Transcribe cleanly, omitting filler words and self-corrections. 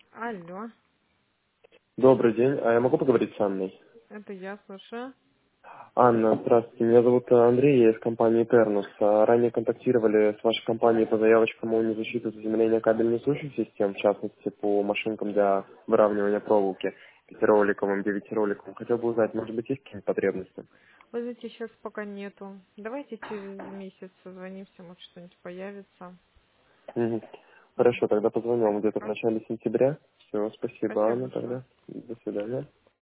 Алло, Добрый день. А я могу поговорить с Анной? это я слушаю. Анна, здравствуйте. Меня зовут Андрей, я из компании Тернус. Ранее контактировали с вашей компанией по заявочкам о незащите заземления кабельных слушающих систем, в частности, по машинкам для выравнивания проволоки, пятироликовым, девятироликовым. Хотел бы узнать, может быть, есть какие-то потребности? Вы знаете, сейчас пока нету. Давайте через месяц созвонимся, может что-нибудь появится. Мгм. Мгм. Хорошо, тогда позвоню вам где-то в Хорошо. начале сентября. Все, спасибо, Спасибо Анна, большое. тогда. До свидания.